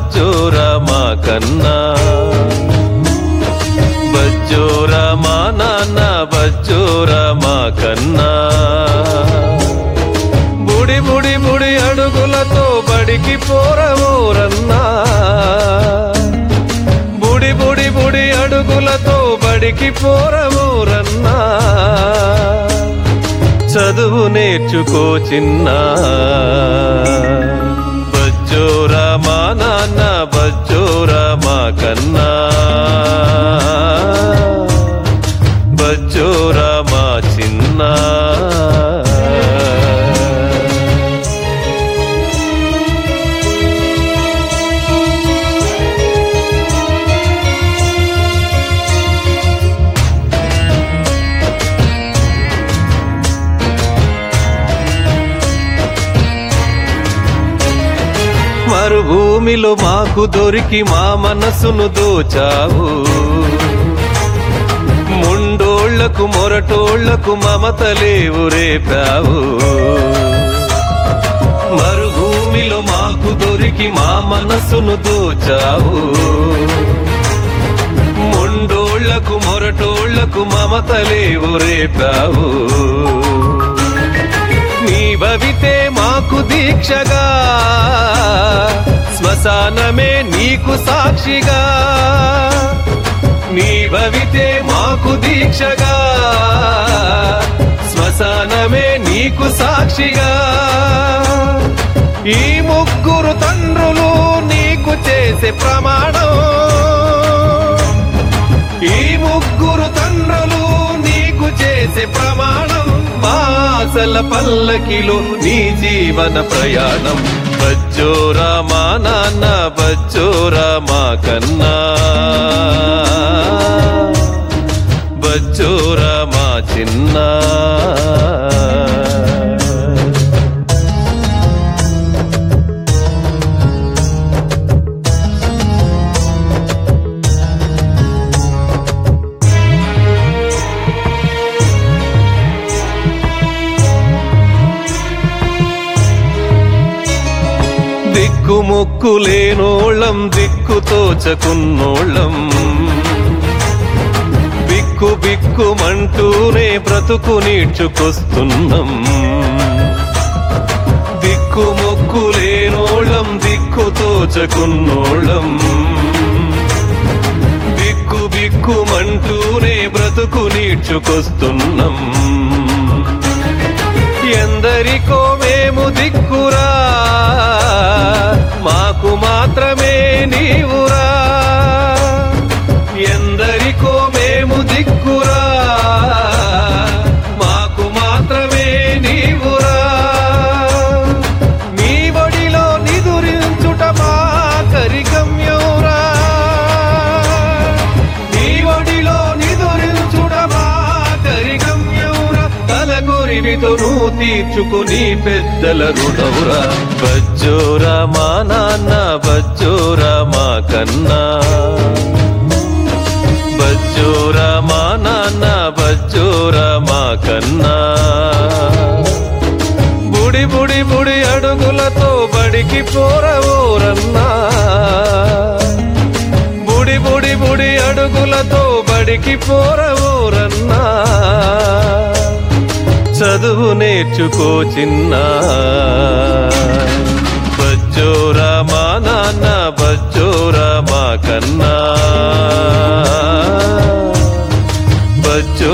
బచ్చోరా మా కన్నా, బచ్చోరా మా నాన్న బచ్చోరా మా కన్నా. బుడి బుడి బుడి అడుగులతో బడికి పోరవోరన్నా, బుడి బుడి బుడి అడుగులతో బడికి పోరవోరన్నా. చదువు నేర్చుకో చిన్నా, బచ్చోరా మా నాన్న బచ్చోరా మా కన్నా, బచ్చోరా మా చిన్నా. మరుభూమిలో మాకు దొరికి మా మనసును దోచావు, ముండోళ్లకు మొరటోళ్లకు మమతలేవు రేపావు. మరుభూమిలో మాకు దొరికి మా మనసును దోచావు, ముండోళ్లకు మొరటోళ్లకు మమతలేవు రేపావు. నీ భవితే మాకు దీక్షగా, శ్మశానమే నీకు సాక్షిగా. నీ భవితే మాకు దీక్షగా, శ్మశానమే నీకు సాక్షిగా. ఈ ముగ్గురు తండ్రులు నీకు చేసే ప్రమాణం, ఈ ముగ్గురు తండ్రులు నీకు చేసే ప్రమాణం. మాసల పల్లకిలో నీ జీవన ప్రయాణం. బచ్చోరా మా నాన్న బచ్చోరా మా కన్నా, బచ్చోరా మా చిన్నా. దిక్కు మొక్కు లేనోళ్ళం దిక్కు తోచకున్నోళ్ళం, బిక్కు బిక్కుమంటూనే బ్రతుకు నీడ్చుకొస్తున్నాం. దిక్కు మొక్కు లేనోళ్ళం దిక్కు తోచకున్నోళ్ళం, బిక్కు బిక్కుమంటూనే బ్రతుకు నీడ్చుకొస్తున్నాం. ఎందరికో మేము దిక్కురా, మాకు మాత్రమే నీవురా. ఎందరికో మేము దిక్కురా, మాకు మాత్రమే నీవురా. నీ ఒడిలో నిదురించుట మా కరిగమ్యంరా, నీ ఒడిలో నిదురించుట మా కరిగమ్యంరా. తలకొరివితో నువ్వు తీర్చుకుని పెద్దల రుణవురా. బచ్చోరా మా నాన్న బచ్చోరా మా కన్నా, బచ్చోరా మా నాన్న బచ్చోరా మా కన్నా. బుడి బుడి బుడి అడుగులతో బడికి పోరవోరన్నా, బుడి బుడి బుడి అడుగులతో బడికి పోరవోరన్నా. చదువు నేర్చుకో చిన్నా, బచ్చోరా మా నాన్న బచ్చోరా మా కన్నా, బచ్చో